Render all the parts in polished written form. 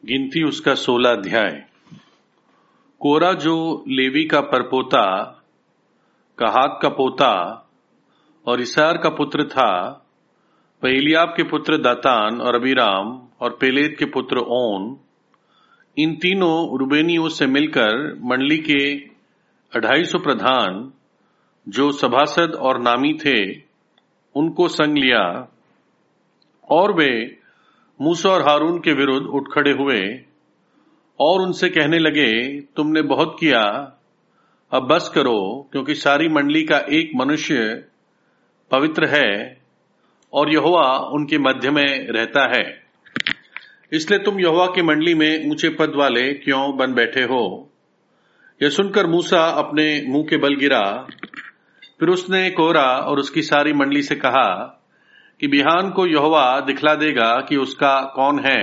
गिनती उसका 16 अध्याय। कोरा जो लेवी का परपोता, कहात का पोता और इसार का पुत्र था, वह एलियाब के पुत्र दातान और अबीराम और पेलेत के पुत्र ओन, इन तीनों रूबेनियों से मिलकर मंडली के 250 प्रधान जो सभासद और नामी थे उनको संग लिया, और वे मूसा और हारून के विरुद्ध उठ खड़े हुए और उनसे कहने लगे, तुमने बहुत किया, अब बस करो, क्योंकि सारी मंडली का एक मनुष्य पवित्र है और यहोवा उनके मध्य में रहता है। इसलिए तुम यहोवा की मंडली में ऊंचे पद वाले क्यों बन बैठे हो? यह सुनकर मूसा अपने मुंह के बल गिरा। फिर उसने कोरा और उसकी सारी मंडली से कहा कि बिहान को यहोवा दिखला देगा कि उसका कौन है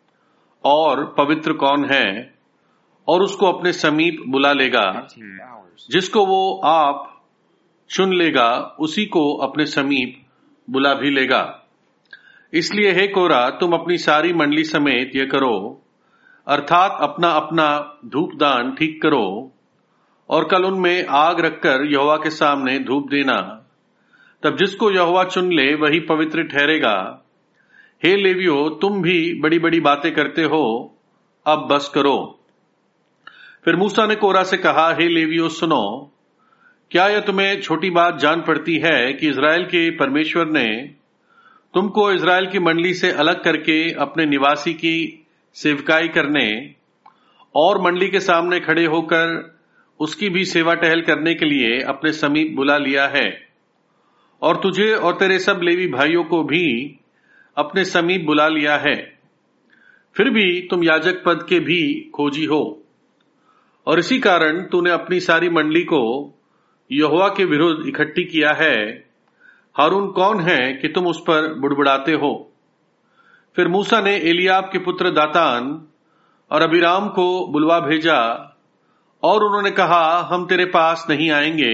और पवित्र कौन है, और उसको अपने समीप बुला लेगा। जिसको वो आप चुन लेगा उसी को अपने समीप बुला भी लेगा। इसलिए हे कोरा, तुम अपनी सारी मंडली समेत यह करो, अर्थात अपना अपना धूपदान ठीक करो और कल उनमें आग रखकर यहोवा के सामने धूप देना। तब जिसको यहोवा चुन ले वही पवित्र ठहरेगा। हे लेवियो, तुम भी बड़ी बड़ी बातें करते हो, अब बस करो। फिर मूसा ने कोरा से कहा, हे लेवियो सुनो, क्या यह तुम्हें छोटी बात जान पड़ती है कि इज़राइल के परमेश्वर ने तुमको इज़राइल की मंडली से अलग करके अपने निवासी की सेवकाई करने और मंडली के सामने खड़े होकर उसकी भी सेवा टहल करने के लिए अपने समीप बुला लिया है, और तुझे और तेरे सब लेवी भाइयों को भी अपने समीप बुला लिया है। फिर भी तुम याजक पद के भी खोजी हो, और इसी कारण तूने अपनी सारी मंडली को यहोवा के विरुद्ध इकट्ठी किया है। हारून कौन है कि तुम उस पर बुड़बुड़ाते हो? फिर मूसा ने एलियाब के पुत्र दातान और अबीराम को बुलवा भेजा, और उन्होंने कहा, हम तेरे पास नहीं आएंगे,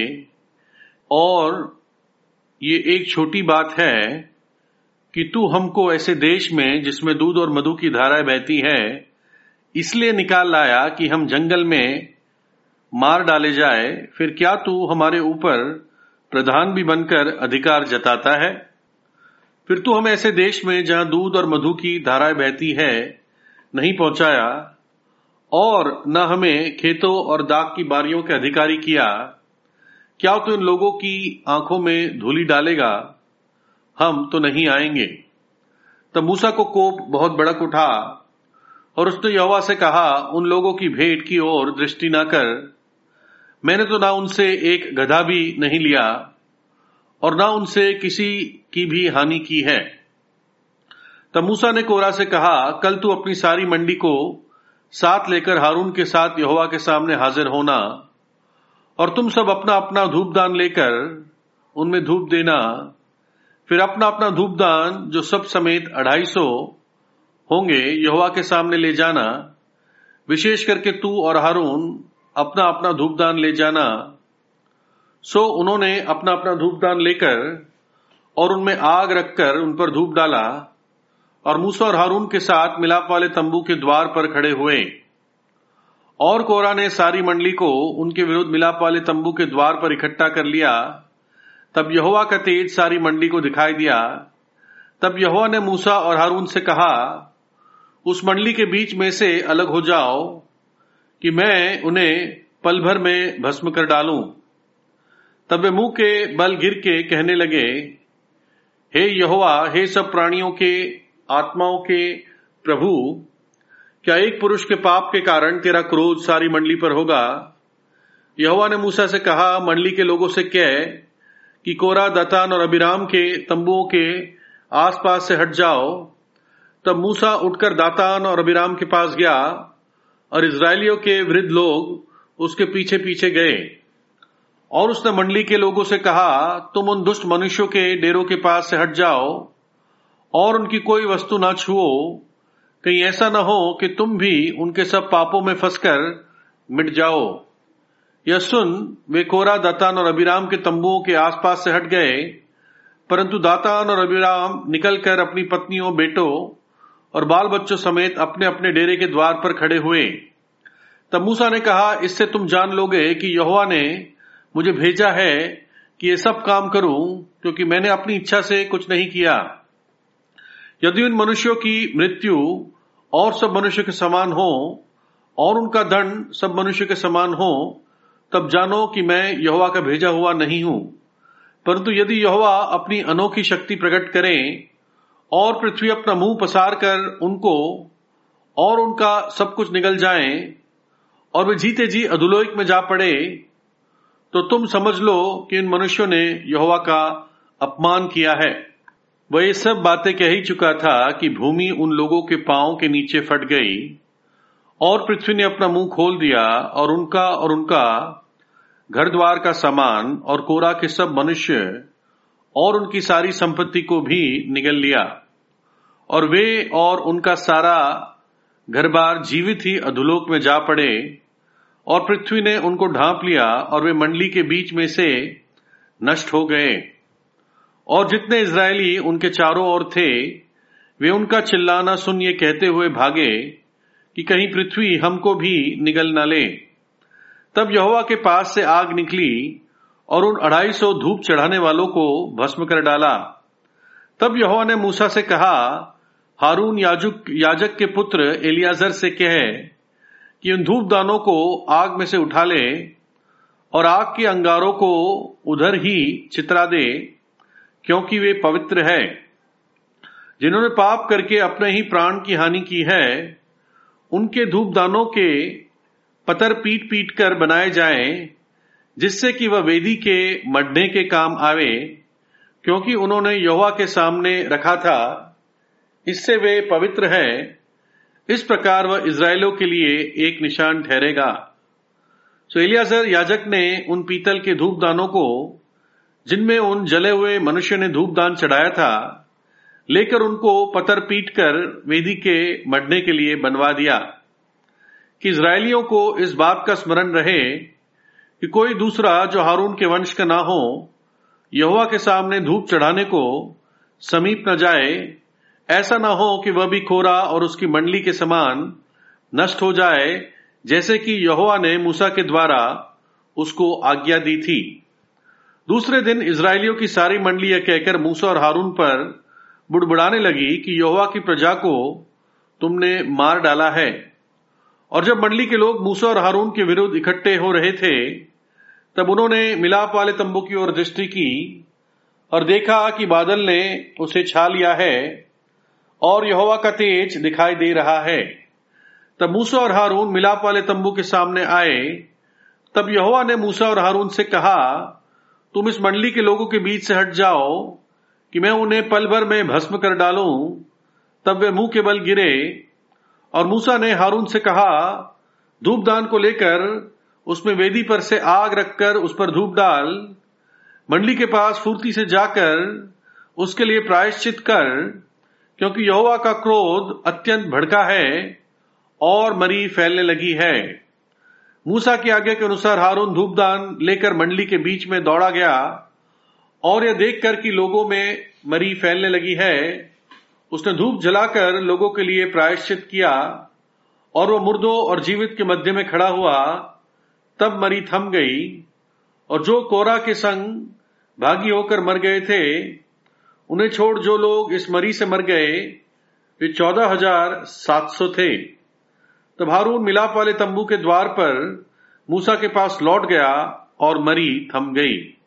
और ये एक छोटी बात है कि तू हमको ऐसे देश में जिसमें दूध और मधु की धाराएं बहती है इसलिए निकाल लाया कि हम जंगल में मार डाले जाए। फिर क्या तू हमारे ऊपर प्रधान भी बनकर अधिकार जताता है? फिर तू हमें ऐसे देश में जहां दूध और मधु की धाराएं बहती है नहीं पहुंचाया, और न हमें खेतों और दाख की बारियों के अधिकारी किया। क्या तू इन लोगों की आंखों में धूलि डालेगा? हम तो नहीं आएंगे। तब मूसा को कोप बहुत भड़क उठा, और उसने यहोवा से कहा, उन लोगों की भेंट की ओर दृष्टि न कर। मैंने तो ना उनसे एक गधा भी नहीं लिया और ना उनसे किसी की भी हानि की है। तब मूसा ने कोरा से कहा, कल तू अपनी सारी मंडी को साथ लेकर हारून के साथ यहोवा के सामने हाजिर होना, और तुम सब अपना अपना धूपदान लेकर उनमें धूप देना। फिर अपना अपना धूपदान जो सब समेत 250 होंगे यहोवा के सामने ले जाना। विशेष करके तू और हारून अपना अपना धूपदान ले जाना। सो उन्होंने अपना अपना धूपदान लेकर और उनमें आग रखकर उन पर धूप डाला, और मूसा और हारून के साथ मिलाप वाले तंबू के द्वार पर खड़े हुए। और कोरा ने सारी मंडली को उनके विरुद्ध मिलाप वाले तंबू के द्वार पर इकट्ठा कर लिया। तब यहोवा का तेज सारी मंडली को दिखाई दिया। तब यहोवा ने मूसा और हारून से कहा, उस मंडली के बीच में से अलग हो जाओ कि मैं उन्हें पल भर में भस्म कर डालूं। तब वे मुंह के बल गिर के कहने लगे, हे यहोवा, हे सब प्राणियों के आत्माओं के प्रभु, क्या एक पुरुष के पाप के कारण तेरा क्रोध सारी मंडली पर होगा? यहोवा ने मूसा से कहा, मंडली के लोगों से कह कि कोरा, दातान और अबीराम के तंबुओं के आसपास से हट जाओ। तब मूसा उठकर दातान और अबीराम के पास गया, और इज़राइलियों के वृद्ध लोग उसके पीछे पीछे गए। और उसने मंडली के लोगों से कहा, तुम उन दुष्ट मनुष्यों के डेरों के पास से हट जाओ और उनकी कोई वस्तु ना छुओ, कहीं ऐसा न हो कि तुम भी उनके सब पापों में फंसकर मिट जाओ। यह सुन वे कोरा, दातान और अबीराम के तंबुओं के आसपास से हट गए, परंतु दातान और अबीराम निकलकर अपनी पत्नियों, बेटों और बाल बच्चों समेत अपने अपने डेरे के द्वार पर खड़े हुए। तब मूसा ने कहा, इससे तुम जान लोगे कि यहोवा ने मुझे भेजा है कि ये सब काम करूं, क्योंकि मैंने अपनी इच्छा से कुछ नहीं किया। यदि उन मनुष्यों की मृत्यु और सब मनुष्य के समान हो और उनका दंड सब मनुष्य के समान हो, तब जानो कि मैं यहोवा का भेजा हुआ नहीं हूं। परंतु यदि यहोवा अपनी अनोखी शक्ति प्रकट करें और पृथ्वी अपना मुंह पसार कर उनको और उनका सब कुछ निगल जाए और वे जीते जी अधोलोक में जा पड़े, तो तुम समझ लो कि इन मनुष्यों ने यहोवा का अपमान किया है। वह ये सब बातें कह ही चुका था कि भूमि उन लोगों के पांव के नीचे फट गई और पृथ्वी ने अपना मुंह खोल दिया और उनका घर द्वार का सामान और कोरा के सब मनुष्य और उनकी सारी संपत्ति को भी निगल लिया, और वे और उनका सारा घर बार जीवित ही अधोलोक में जा पड़े, और पृथ्वी ने उनको ढांप लिया और वे मंडली के बीच में से नष्ट हो गए। और जितने इजरायली उनके चारों ओर थे, वे उनका चिल्लाना सुन ये कहते हुए भागे कि कहीं पृथ्वी हमको भी निगल न ले। तब यहोवा के पास से आग निकली और उन 250 धूप चढ़ाने वालों को भस्म कर डाला। तब यहोवा ने मूसा से कहा, हारून याजक के पुत्र एलियाजर से कह कि उन धूपदानों को आग में से उठा ले और आग के अंगारों को उधर ही चितरा दे, क्योंकि वे पवित्र है। जिन्होंने पाप करके अपने ही प्राण की हानि की है, उनके धूपदानों के पतर पीट पीट कर बनाए जाएं, जिससे कि वह वेदी के मढ़ने के काम आवे, क्योंकि उन्होंने यहोवा के सामने रखा था, इससे वे पवित्र है। इस प्रकार वह इजरायलों के लिए एक निशान ठहरेगा। सो एलियाजर याजक ने उन पीतल के धूपदानों को, जिनमें उन जले हुए मनुष्य ने धूपदान चढ़ाया था, लेकर उनको पतर पीट कर वेदी के मढ़ने के लिए बनवा दिया, कि इजरायलियों को इस बात का स्मरण रहे कि कोई दूसरा जो हारून के वंश का ना हो, यहोवा के सामने धूप चढ़ाने को समीप न जाए। ऐसा ना हो कि वह भी कोरा और उसकी मंडली के समान नष्ट हो जाए, जैसे कि यहोवा ने मूसा के द्वारा उसको आज्ञा दी थी। दूसरे दिन इजरायलियों की सारी मंडली यह कहकर मूसा और हारून पर बुड़बुड़ाने लगी कि यहोवा की प्रजा को तुमने मार डाला है। और जब मंडली के लोग मूसा और हारून के विरुद्ध इकट्ठे हो रहे थे, तब उन्होंने मिलाप वाले तंबू की ओर दृष्टि की और देखा कि बादल ने उसे छा लिया है और यहोवा का तेज दिखाई दे रहा है। तब मूसा और हारून मिलाप वाले तंबू के सामने आए। तब यहोवा ने मूसा और हारून से कहा, तुम इस मंडली के लोगों के बीच से हट जाओ कि मैं उन्हें पल भर में भस्म कर डालूं। तब वे मुंह के बल गिरे। और मूसा ने हारून से कहा, धूपदान को लेकर उसमें वेदी पर से आग रखकर उस पर धूप डाल, मंडली के पास फुर्ती से जाकर उसके लिए प्रायश्चित कर, क्योंकि यहोवा का क्रोध अत्यंत भड़का है और मरी फैलने लगी है। मूसा की आज्ञा के अनुसार हारून धूपदान लेकर मंडली के बीच में दौड़ा गया, और यह देखकर कि लोगों में मरी फैलने लगी है, उसने धूप जलाकर लोगों के लिए प्रायश्चित किया, और वह मुर्दों और जीवित के मध्य में खड़ा हुआ। तब मरी थम गई, और जो कोरा के संग भागी होकर मर गए थे, उन्हें छोड़ जो लोग इस मरी से मर गए, वे 14,700 थे। तब हारून मिलाप वाले तंबू के द्वार पर मूसा के पास लौट गया और मरी थम गई।